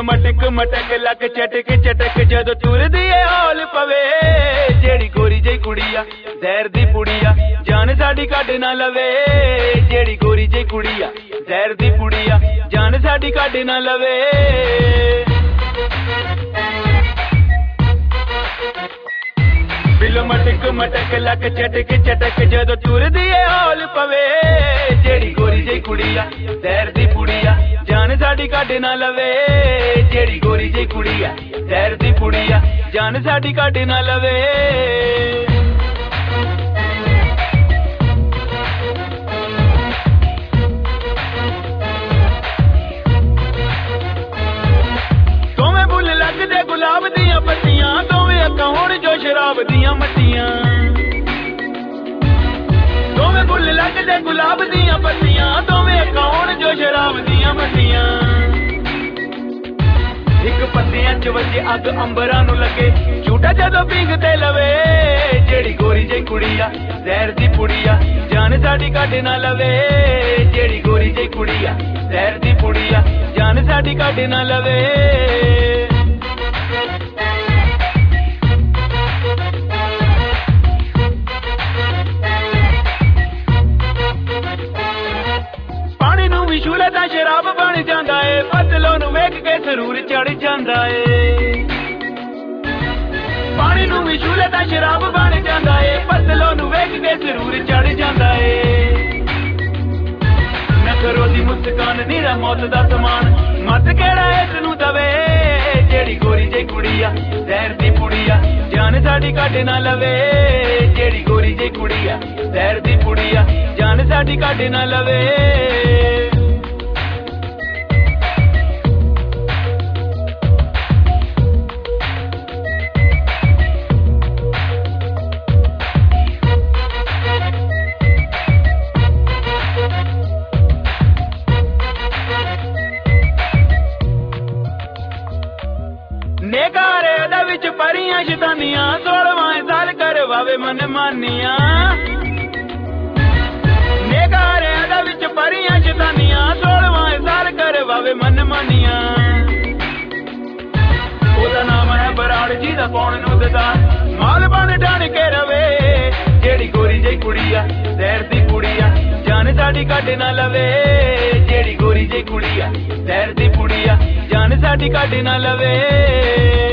मटक मटक लक चटक चटक जदों तुरदी है हौल पवे जेड़ी गोरी जही कुड़िया जहर दी पुड़िया जान साडी कढ ना लवे जेड़ी गोरी जही कुड़िया जहर दी पुड़िया जान साडी कढ ना लवे बिलो मटक मटक लक चटक चटक जदों तुरदी है हौल पवे जेड़ी गोरी जही कुड़िया जहर दी पुड़िया जान साडी कढ ना लवे जेड़ी गोरी जही कुड़िया जहर दी पुड़िया जान साडी कढ ना लवे दोवें बुल लगदे गुलाब दियां पत्तियां दोवें अक्खां होण जो शराब दियां मट्टियां दोवें बुल लगदे गुलाब दियां पत्तियां दोवें अक्खां होण जो शराब दियां मट्टियां एक पत्तियां च वजे अग अंबरां नूं लगे झूठा जदों पींघते लवे जेड़ी गोरी जही कुड़िया जहर दी पुड़िया जान साडी कढ ना लवे जेड़ी गोरी जही कुड़िया जहर दी पुड़िया जान साडी कढ ना लवे पानी नूं भी छूले तां शराब बन जांदा ए फसलों नूं वेख के सरूर चढ़ जांदा ए पानी नूं भी छूले तां शराब बन जांदा ए फसलों नूं वेख के सरूर चढ़ जांदा ए नखरों दी मुस्कान नीरा मौत दा समान मत केड़ा इस नूं दवे जेड़ी गोरी जही कुड़िया जहर दी पुड़िया जान साडी कढ ना लवे जेड़ी गोरी जही कुड़िया जहर दी पुड़िया जान साडी कढ ना लवे नेकारे दा विच परियां शैतानियां 16वां साल करवावे मन मानियां नेकारे दा विच परियां शैतानियां 16वां साल करवावे मन मानियां ओदा नाम है बराड़ जी दा कौन नूं ददा माल बन ढाण के रवे जेड़ी गोरी जही कुड़िया जहर दी पुड़िया जान साडी कढ ना लवे जेड़ी गोरी जही कुड़िया जहर दी पुड़िया जान साडी कढ ना लवे